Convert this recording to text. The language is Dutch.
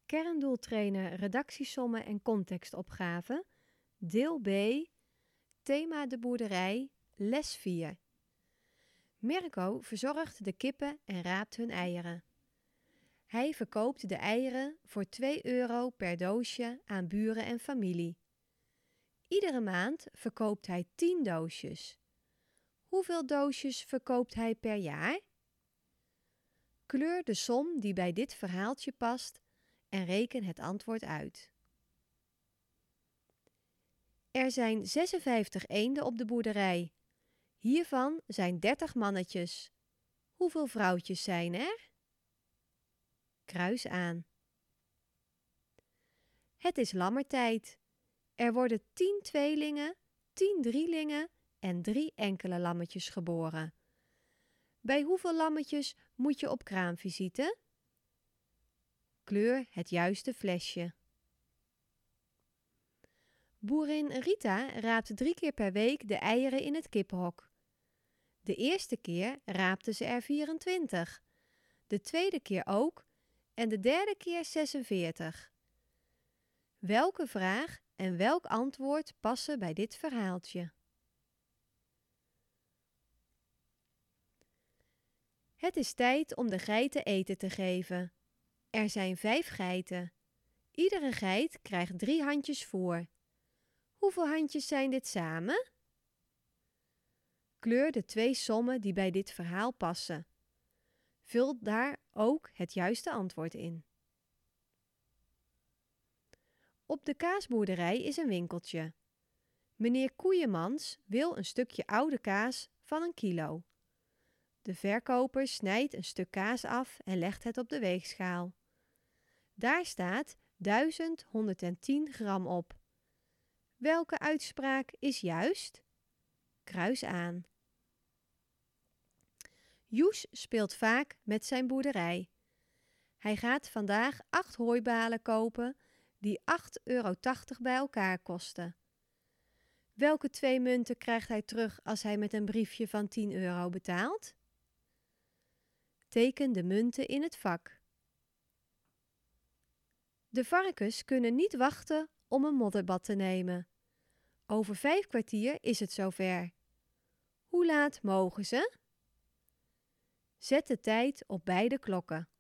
Kerndoeltrainer redactiesommen en contextopgave, deel B, thema de boerderij, les 4. Mirko verzorgt de kippen en raapt hun eieren. Hij verkoopt de eieren voor 2 euro per doosje aan buren en familie. Iedere maand verkoopt hij 10 doosjes. Hoeveel doosjes verkoopt hij per jaar? Kleur de som die bij dit verhaaltje past en reken het antwoord uit. Er zijn 56 eenden op de boerderij. Hiervan zijn 30 mannetjes. Hoeveel vrouwtjes zijn er? Kruis aan. Het is lammertijd. Er worden 10 tweelingen, 10 drielingen en 3 enkele lammetjes geboren. Bij hoeveel lammetjes moet je op kraamvisite? Kleur het juiste flesje. Boerin Rita raapt 3 keer per week de eieren in het kippenhok. De eerste keer raapte ze er 24, de tweede keer ook en de derde keer 46. Welke vraag en welk antwoord passen bij dit verhaaltje? Het is tijd om de geiten eten te geven. Er zijn 5 geiten. Iedere geit krijgt 3 handjes voer. Hoeveel handjes zijn dit samen? Kleur de 2 sommen die bij dit verhaal passen. Vul daar ook het juiste antwoord in. Op de kaasboerderij is een winkeltje. Meneer Koeiemans wil een stukje oude kaas van 1 kilo. De verkoper snijdt een stuk kaas af en legt het op de weegschaal. Daar staat 1110 gram op. Welke uitspraak is juist? Kruis aan. Joes speelt vaak met zijn boerderij. Hij gaat vandaag 8 hooibalen kopen die 8,80 euro bij elkaar kosten. Welke 2 munten krijgt hij terug als hij met een briefje van 10 euro betaalt? Teken de munten in het vak. De varkens kunnen niet wachten om een modderbad te nemen. Over 5 kwartier is het zover. Hoe laat mogen ze? Zet de tijd op beide klokken.